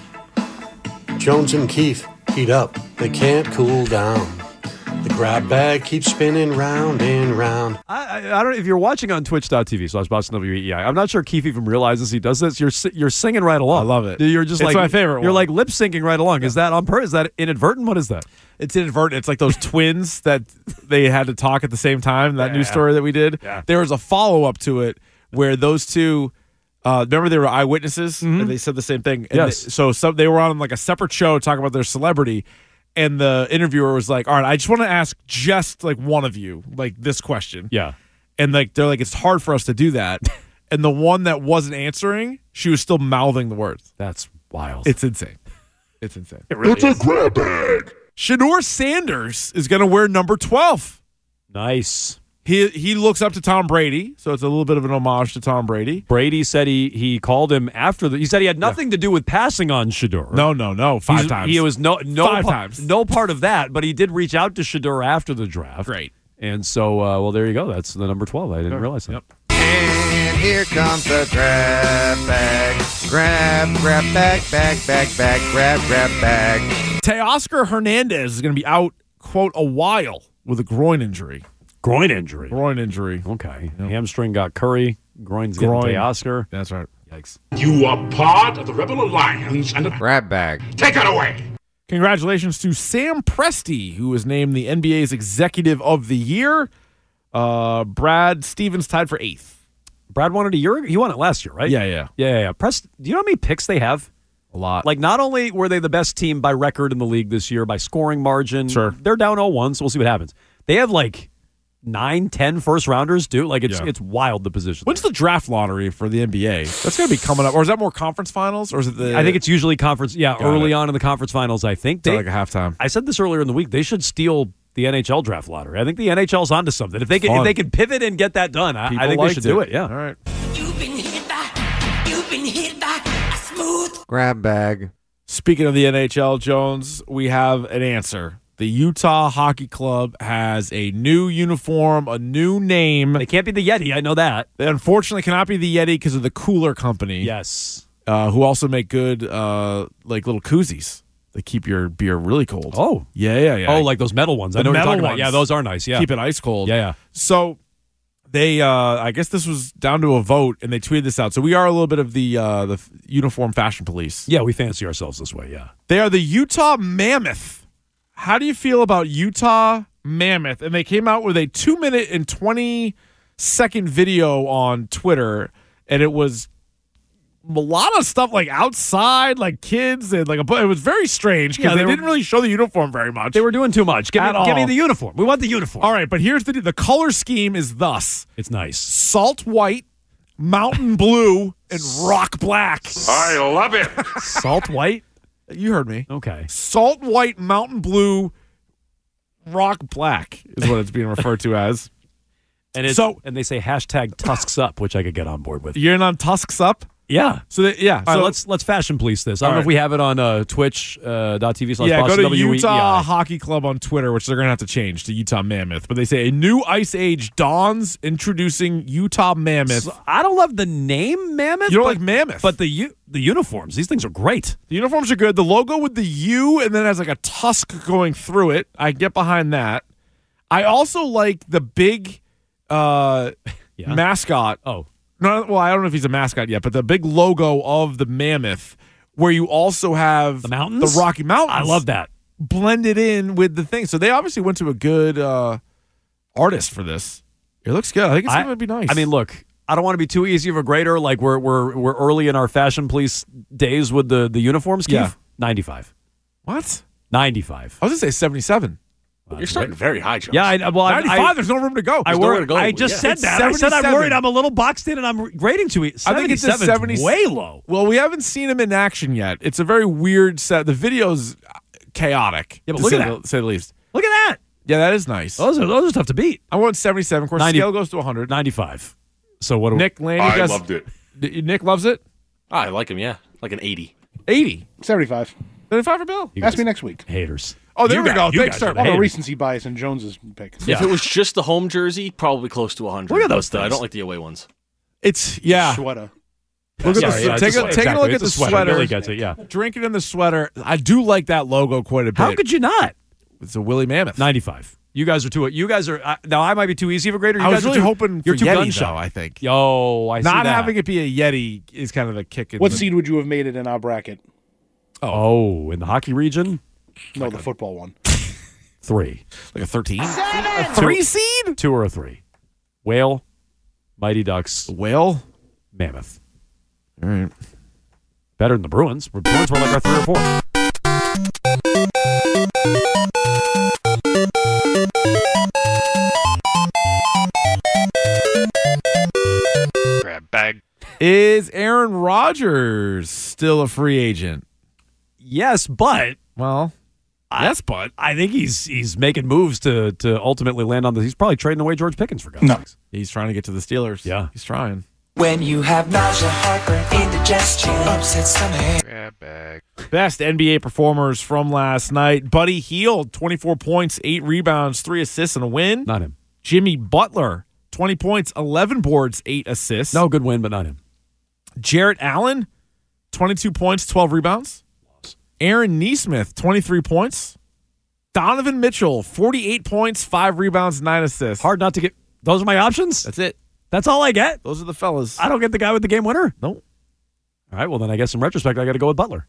Jones and Keefe heat up. They can't cool down. The grab bag keeps spinning round and round. I, I, I don't know if you're watching on twitch dot t v slash Boston W E E I. I'm not sure Keith even realizes he does this. You're si- you're singing right along. I love it. You're just It's like my favorite You're one. like lip syncing right along. Is that on purpose? Is that inadvertent? What is that? It's inadvertent. It's like those twins that they had to talk at the same time. That Yeah. news story that we did. Yeah. There was a follow up to it where those two. Uh, remember, they were eyewitnesses, and they said the same thing. And Yes. they- so some, they were on like a separate show talking about their celebrity, and the interviewer was like, "All right, I just want to ask just like one of you like this question." Yeah. And like they're like, "It's hard for us to do that." And the one that wasn't answering, she was still mouthing the words. That's wild. It's insane. It's insane. It really it's is. a grab bag. Shador Sanders is going to wear number twelve. Nice. He he looks up to Tom Brady, so it's a little bit of an homage to Tom Brady. Brady said he he called him after the. He said he had nothing to do with passing on Shador. No, no, no. Five He's- times. He was no no Five pa- times. no part of that, but he did reach out to Shador after the draft. Great. And so, uh, well, there you go. That's the number twelve. I didn't realize that. Yep. And here comes the grab bag. Grab, grab bag, bag, bag, bag, grab, grab bag. Teoscar Hernandez is going to be out, quote, a while with a groin injury. Groin injury. Groin injury. Okay. Hamstring got Curry. Groin's Groin. getting Teoscar. That's right. Yikes. You are part of the Rebel Alliance and a grab bag. Take it away. Congratulations to Sam Presti, who was named the N B A's Executive of the Year. Uh, Brad Stevens tied for eighth. Brad won it a year ago? He won it last year, right? Yeah, yeah. Yeah, yeah, yeah. Press, do you know how many picks they have? A lot. Like, not only were they the best team by record in the league this year, by scoring margin, Sure. they're down oh one, so we'll see what happens. They have like nine, ten first rounders, dude. Like, it's Yeah. it's wild, the position. When's the draft lottery for the N B A? That's going to be coming up. Or is that more conference finals? Or is it the. I think it's usually conference, yeah, Got early it. on in the conference finals, I think. They, like a halftime. I said this earlier in the week. They should steal the N H L draft lottery. I think the N H L's onto something. If they can, if Fun. they can pivot and get that done, I, People I think they liked should do it. Yeah. All right. You've been hit by, you've been hit by a smooth. Grab bag. Speaking of the N H L, Jones, we have an answer. The Utah Hockey Club has a new uniform, a new name. They can't be the Yeti. I know that. They unfortunately cannot be the Yeti because of the Cooler Company. Yes. Uh, who also make good, uh, like little koozies. They keep your beer really cold. Oh. Yeah, yeah, yeah. Oh, like those metal ones. I The know what you're metal talking about. ones. Yeah, those are nice. Yeah. Keep it ice cold. Yeah, yeah. So they, uh, I guess this was down to a vote, and they tweeted this out. So we are a little bit of the uh, the f- uniform fashion police. Yeah, we fancy ourselves this way, yeah. They are the Utah Mammoth. How do you feel about Utah Mammoth? And they came out with a two minute and twenty second video on Twitter, and it was a lot of stuff like outside, like kids, and like a, it was very strange because Yeah, they, they were- didn't really show the uniform very much. They were doing too much. Give, me, At give me all. the uniform. We want the uniform. All right, but here's the the color scheme is thus: It's nice. salt white, mountain blue, and rock black. I love it. Salt white? You heard me. Okay. Salt white, mountain blue, rock black is what it's being referred to as. And it's, So- and they say hashtag tusks up, which I could get on board with. You're in on Tusks Up? Yeah. So that, yeah. All right, so, let's let's fashion police this. I don't All know right. if we have it on uh, Twitch uh, dot TV slash yeah, go Boston to W E E I. Utah Hockey Club on Twitter, which they're going to have to change to Utah Mammoth. But they say a new ice age dawns, introducing Utah Mammoth. So I don't love the name Mammoth. You don't but, like Mammoth? But the u- the uniforms, these things are great. The uniforms are good. The logo with the U and then has like a tusk going through it. I get behind that. I also like the big uh, Yeah. mascot. Oh. No, well, I don't know if he's a mascot yet, but the big logo of the Mammoth, where you also have The mountains? the Rocky Mountains. I love that. Blended in with the thing. So they obviously went to a good uh, artist for this. It looks good. I think it's I- going to be nice. I mean, look, I don't want to be too easy of a grader. Like we're we're we're early in our fashion police days with the the uniforms. Keith. Yeah. ninety-five. what? ninety-five. I was going to say seventy-seven. You're starting very high, Jones. Yeah, I, well, I, ninety-five, I, there's no room to go. I, There's wor- nowhere to go. I just Yeah. said It's that. I said I'm seventy-seven. worried I'm a little boxed in and I'm grading to it. I think it's a seventy-seven is seventy way low. Well, we haven't seen him in action yet. It's a very weird set. The video's chaotic. Yeah, but to look say at the, say the least. Look at that. Yeah, that is nice. Those are, those are tough to beat. I went seventy-seven. Of course, ninety scale goes to one hundred. ninety-five. So what? Do Nick, Laney, I guys, loved it. D- Nick loves it. I like him, yeah. Like an eighty. eighty. seventy-five. seventy-five for Bill. You Ask guys- me next week. Haters. Oh, there You we guys- go. you Thanks, guys sir. are the All the haters. recency bias in Jones's pick. Yeah. If it was just the home jersey, probably close to one hundred. Look at those but I things. don't like the away ones. It's, yeah. Sweater. Look at Yeah, the, yeah, take it's a, a- take exactly. a look It's at a the sweater. sweater. Billy gets it, yeah. Drink it in the sweater. I do like that logo quite a bit. How could you not? It's a Willie Mammoth. ninety-five. You guys are too. You guys are uh, now. I might be too easy of a grader. You I guys was are really too, hoping you're for too Yeti, gun shy. though, I think. Yo, I see Not that. having it be a Yeti is kind of a kick in What the... seed would you have made it in our bracket? Oh, in the hockey region, No, the football one. three, Like a thirteen? a Three seed? two or a three. Whale, Mighty Ducks, Whale? Mammoth. All right. Better than the Bruins. The Bruins were like our three or four. Grab bag. Is Aaron Rodgers still a free agent? Yes, but Well, yes, but. I think he's he's making moves to to ultimately land on the. He's probably trading away George Pickens for God's sakes. He's trying to get to the Steelers. Yeah. He's trying. When you have nausea, heartburn, indigestion, upset stomach. Grab bag. Best N B A performers from last night. Buddy Hield, twenty-four points, eight rebounds, three assists, and a win. Not him. Jimmy Butler, twenty points, eleven boards, eight assists. No, good win, but not him. Jarrett Allen, twenty-two points, twelve rebounds. Aaron Nesmith, twenty-three points. Donovan Mitchell, forty-eight points, five rebounds, nine assists. Hard not to get. Those are my options. That's it. That's all I get. Those are the fellas. I don't get the guy with the game winner. Nope. All right. Well, then I guess in retrospect, I got to go with Butler.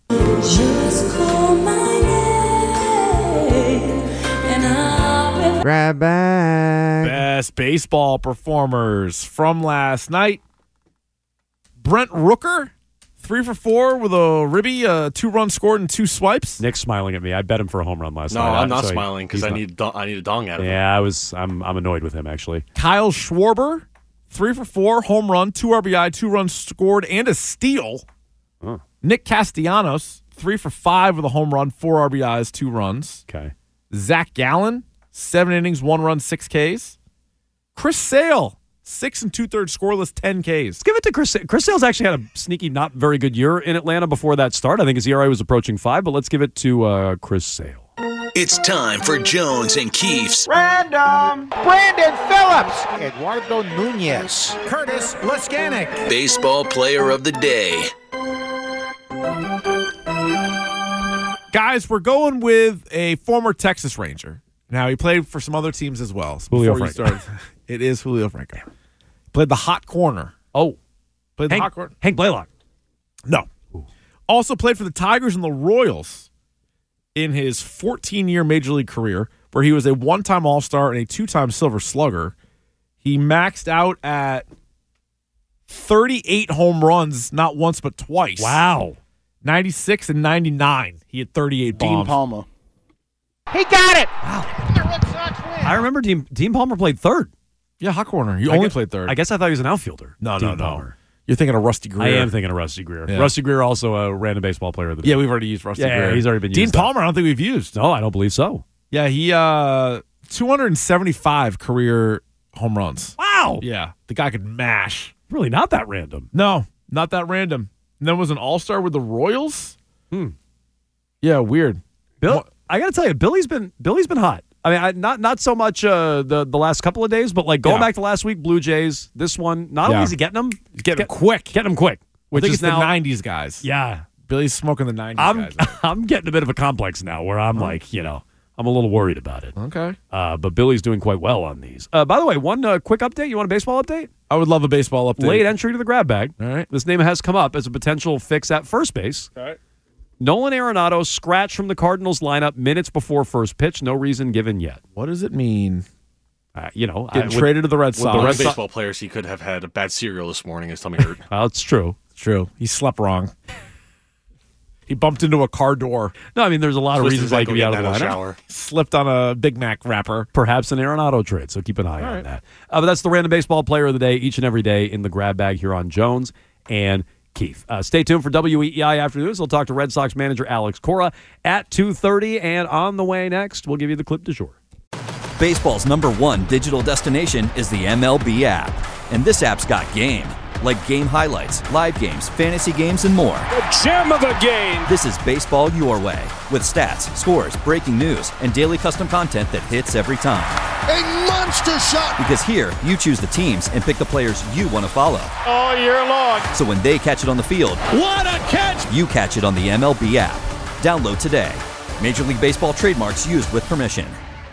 Grab bag. Best baseball performers from last night. Brent Rooker, three for four with a ribby, uh, two runs scored and two swipes. Nick's smiling at me. I bet him for a home run last No, night. I'm not So he- smiling because he's I not- need do- I need a dong out of him. Yeah, I was. I'm. I'm annoyed with him actually. Kyle Schwarber, three for four, home run, two R B I, two runs scored, and a steal. Huh. Nick Castellanos, three for five with a home run, four R B Is, two runs. Okay. Zach Gallen, seven innings, one run, six Ks. Chris Sale, six and two thirds scoreless, ten Ks. Let's give it to Chris. Chris Sale's actually had a sneaky, not very good year in Atlanta before that start. I think his E R A was approaching five, but let's give it to uh, Chris Sale. It's time for Jones and Keefe's Random. Brandon Phillips. Eduardo Nunez. Curtis Leskanik. Baseball Player of the Day. Guys, we're going with a former Texas Ranger. Now, he played for some other teams as well. So Julio before you Franco. started, it is Julio Franco. Played the hot corner. Oh. Played the Hank, hot corner. Hank Blaylock. No. Ooh. Also played for the Tigers and the Royals in his fourteen-year Major League career, where he was a one-time All-Star and a two-time Silver Slugger. He maxed out at thirty-eight home runs, not once but twice. Wow. ninety-six and ninety-nine. He had thirty-eight bombs. Dean Palmer. He got it. The Red Sox win. I remember Dean, Dean Palmer played third. Yeah, hot corner. You I only guess, played third. I guess I thought he was an outfielder. No, Dean no, no. Palmer. You're thinking of Rusty Greer. I am thinking of Rusty Greer. Yeah. Rusty Greer, also a random baseball player of the day. Yeah, we've already used Rusty yeah, Greer. Yeah, he's already been Dean used. Dean Palmer, I don't think we've used. No, I don't believe so. Yeah, he uh two hundred seventy-five career home runs. Wow. Yeah, the guy could mash. Really not that random. No, not that random. And then was an all-star with the Royals? Hmm. Yeah, weird. Bill, What? I got to tell you, Billy's been Billy's been hot. I mean, I, not not so much uh, the the last couple of days, but like going Yeah. back to last week, Blue Jays. This one, not Yeah. only is he getting them, He's getting get, them quick. getting them quick. Which I think is it's now the nineties guys. Yeah, Billy's smoking the nineties I'm guys. I'm getting a bit of a complex now, where I'm like, you know, I'm a little worried about it. Okay. Uh, but Billy's doing quite well on these. Uh, by the way, one uh, quick update. You want a baseball update? I would love a baseball update. Late entry to the grab bag. All right. This name has come up as a potential fix at first base. All right. Nolan Arenado scratched from the Cardinals lineup minutes before first pitch. No reason given yet. What does it mean? Uh, you know, Getting I, with, traded to the Red With Sox. the Red Red baseball players, he could have had a bad cereal this morning. His tummy hurt. Well, it's true. It's true. He slept wrong. He bumped into a car door. No, I mean, there's a lot of Twisted reasons his why he could be out ankle, of the getting out lineup. of the shower. Slipped on a Big Mac wrapper. Perhaps an Arenado trade, so keep an eye All on right. that. Uh, but that's the random baseball player of the day each and every day in the grab bag here on Jones and Keith. Uh, stay tuned for W E E I after this. We'll talk to Red Sox manager Alex Cora at two thirty, and on the way next, we'll give you the clip du jour. Baseball's number one digital destination is the M L B app. And this app's got game. Like game highlights, live games, fantasy games, and more. The gem of the game! This is baseball your way. With stats, scores, breaking news, and daily custom content that hits every time. A monster shot! Because here, you choose the teams and pick the players you want to follow. All year long. So when they catch it on the field, what a catch! You catch it on the M L B app. Download today. Major League Baseball trademarks used with permission.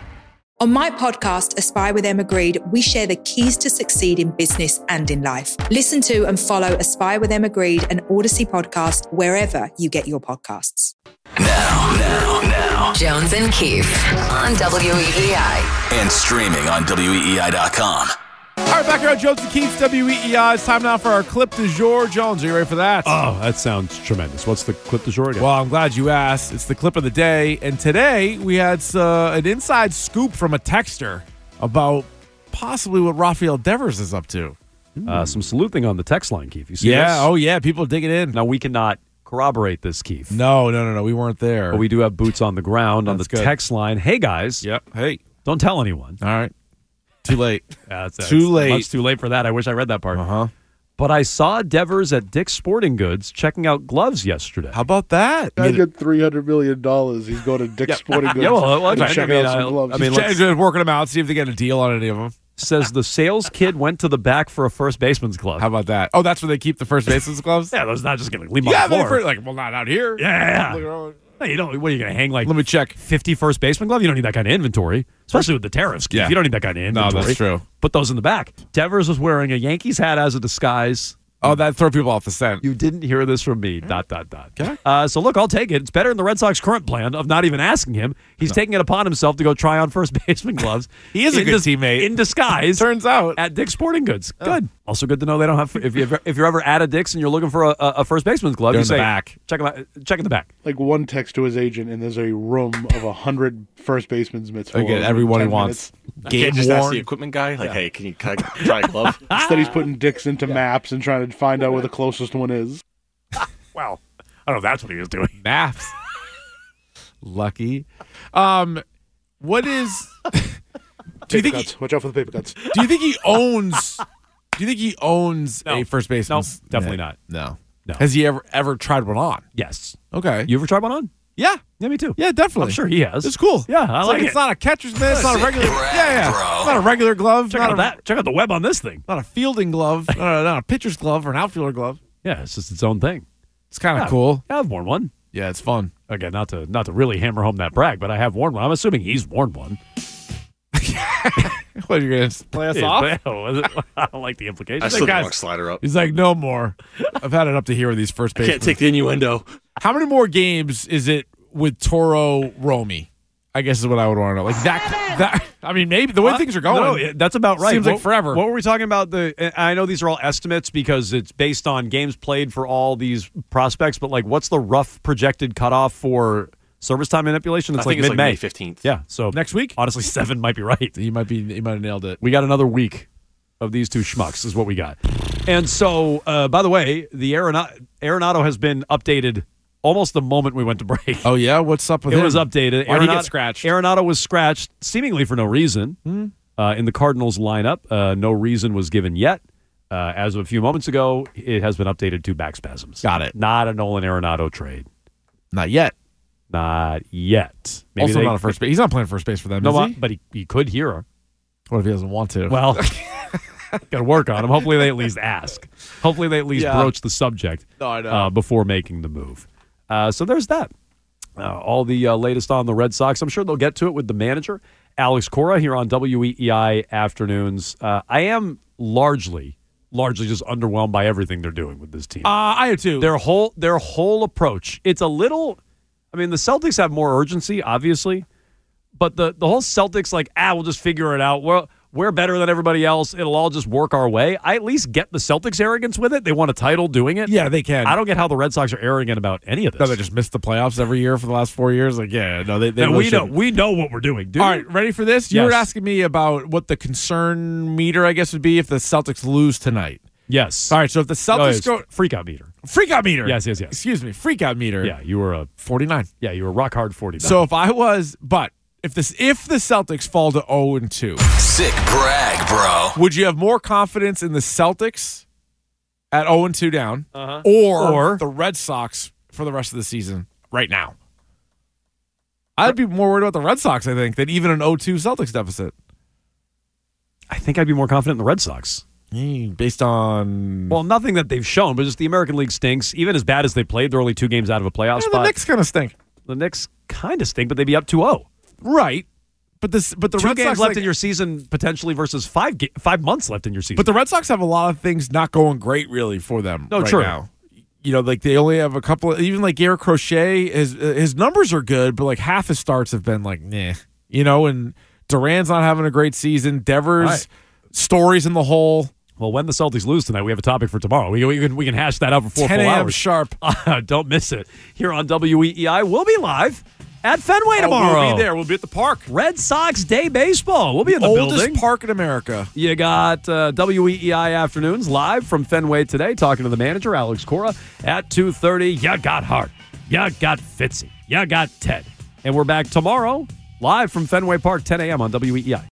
On my podcast, Aspire with Emma Greed, we share the keys to succeed in business and in life. Listen to and follow Aspire with Emma Greed, an Odyssey podcast, wherever you get your podcasts. Now, now, now. Jones and Keefe on W E E I. And streaming on W E E I dot com. All right, back here on Jones and Keefe's W E E I. It's time now for our clip du jour. Jones, are you ready for that? Oh, that sounds tremendous. What's the clip du jour again? Well, I'm glad you asked. It's the clip of the day. And today we had uh, an inside scoop from a texter about possibly what Rafael Devers is up to. Uh, some sleuthing on the text line, Keefe. You see Yeah, this? oh yeah, people digging in. Now, we cannot corroborate this, Keefe. No, no, no, no. We weren't there. But we do have boots on the ground on the That's good. text line. Hey, guys. Yep. Hey. Don't tell anyone. All right. Too late. Yeah, it's, Too it's late. Much too late for that. I wish I read that part. Uh-huh. But I saw Devers at Dick's Sporting Goods checking out gloves yesterday. How about that? I get three hundred million dollars. He's going to Dick's Sporting Goods. Yeah, well, well, to I check mean, out some I- gloves. I mean, He's let's- just working them out, see if they get a deal on any of them. Says the sales kid went to the back for a first baseman's glove. How about that? Oh, that's where they keep the first baseman's gloves? Yeah, those not just going to leave them Yeah, on the they're floor. for- like, well, not out here. Yeah, Look yeah. around. Hey, you don't. What are you going to hang like? Let me check. fifty first baseman glove. You don't need that kind of inventory, especially with the tariffs. Yeah. You don't need that kind of No, inventory. that's true. Put those in the back. Devers was wearing a Yankees hat as a disguise. Oh, that throw people off the scent. You didn't hear this from me. Dot dot dot. Okay. Uh, so look, I'll take it. It's better than the Red Sox current plan of not even asking him. He's taking it upon himself to go try on first baseman gloves. He is a in good dis- teammate. in disguise. Turns out. At Dick's Sporting Goods. Good. Also good to know they don't have. If you ever, if you're ever at a Dick's and you're looking for a, a, a first baseman's glove, They're you in the say back. check 'em out, check in the back. Like one text to his agent, and there's a room of a hundred first baseman's mitts. I get everyone he wants. Game Game just ask worn. the equipment guy, like, hey, can you can I try a glove? Instead, he's putting dicks into maps and trying to find out where the closest one is. Well, I don't know if that's what he was doing. Maps. Lucky. Um, what is? do you think? He, Cuts. Watch out for the paper cuts. do you think he owns? Do you think he owns No. a first baseman? No, definitely not. No. No. Has he ever ever tried one on? Yes. Okay. You ever tried one on? Yeah. Yeah, me too. Yeah, definitely. I'm sure he has. It's cool. Yeah, I it's like like it. It's not a catcher's mitt. It's not a regular. Brag, Yeah, yeah. bro. It's not a regular glove. Check not out a, that. Check out the web on this thing. Not a fielding glove. not, a, not a pitcher's glove or an outfielder glove. Yeah, it's just its own thing. It's kind of Yeah. cool. Yeah, I've worn one. Yeah, it's fun. Again, not to not to really hammer home that brag, but I have worn one. I'm assuming he's worn one. What, you're going to play us Yeah, off? but- was it- I don't like the implication. I slid the guys- wrong slider up. He's like, no more. I've had it up to here with these first I basemen. can't take the innuendo. How many more games is it with Toro Romy? I guess is what I would want to know. Like that. That. I mean, maybe the way things are going. No, yeah, that's about right. Seems like What- forever. What were we talking about? The I know these are all estimates because it's based on games played for all these prospects. But like, what's the rough projected cutoff for service time manipulation? It's I like think it's mid-May. like May fifteenth. Yeah. So Next week? honestly, seven might be right. He might be. He might have nailed it. We got another week of these two schmucks is what we got. And so, uh, by the way, the Arenado, Arenado has been updated almost the moment we went to break. Oh yeah, what's up with It him? was updated. Why'd he Arenado- get scratched? Arenado was scratched seemingly for no reason uh, in the Cardinals lineup. Uh, no reason was given yet. Uh, as of a few moments ago, it has been updated to back spasms. Got it. Not a Nolan Arenado trade. Not yet. Not yet. Maybe also they- not a first base. He's not playing first base for them. No, is he? but he, he could hear her. What if he doesn't want to? Well, got to work on him. Hopefully, they at least ask. Hopefully, they at least Yeah. broach the subject No, I know. uh, before making the move. Uh, so there's that. Uh, all the uh, latest on the Red Sox. I'm sure they'll get to it with the manager, Alex Cora, here on W E E I Afternoons. Uh, I am largely, largely just underwhelmed by everything they're doing with this team. Uh, I do too. Their whole, their whole approach. It's a little. I mean, the Celtics have more urgency, obviously, but the the whole Celtics like, ah, we'll just figure it out. We're we're better than everybody else. It'll all just work our way. I at least get the Celtics' arrogance with it. They won a title doing it. Yeah, they can. I don't get how the Red Sox are arrogant about any of this. No, they just missed the playoffs every year for the last four years. Like, yeah, no, they. they And really we know shouldn't. we know what we're doing, dude. All right, ready for this? You were Yes. asking me about what the concern meter, I guess, would be if the Celtics lose tonight. Yes. All right, so if the No, Celtics it's go freak out meter. freak out meter. Yes, yes, yes. Excuse me, freak out meter. Yeah, you were a forty-nine. Yeah, you were rock hard forty. So if I was, but if this if the Celtics fall to oh and two. Sick brag, bro. Would you have more confidence in the Celtics at oh and two down Uh-huh. or, Or- the Red Sox for the rest of the season right now? I'd be more worried about the Red Sox, I think, than even an oh two Celtics deficit. I think I'd be more confident in the Red Sox. Mm, based on Well, nothing that they've shown, but just the American League stinks. Even as bad as they played, they're only two games out of a playoff Yeah, spot. the Knicks kind of stink. The Knicks kind of stink, but they'd be up two oh. Right. But this, but the Two Red games Sox left like, in your season potentially versus five ga- five months left in your season. But the Red Sox have a lot of things not going great really for them No, right true. now. You know, like they only have a couple of, even like Garrett Crochet, his uh, his numbers are good, but like half his starts have been like, nah. You know, and Duran's not having a great season. Devers, Right. stories in the hole. Well, when the Celtics lose tonight, we have a topic for tomorrow. We, we, can, we can hash that out for four ten full a.m. hours. sharp. Uh, don't miss it. Here on W E E I, we'll be live at Fenway Oh, tomorrow. we'll be there. We'll be at the park. Red Sox Day Baseball. We'll be in the Oldest building. park in America. You got uh, W E E I Afternoons live from Fenway today, talking to the manager, Alex Cora, at two thirty. You got Hart. You got Fitzy. You got Ted. And we're back tomorrow, live from Fenway Park, ten a.m. on W E E I.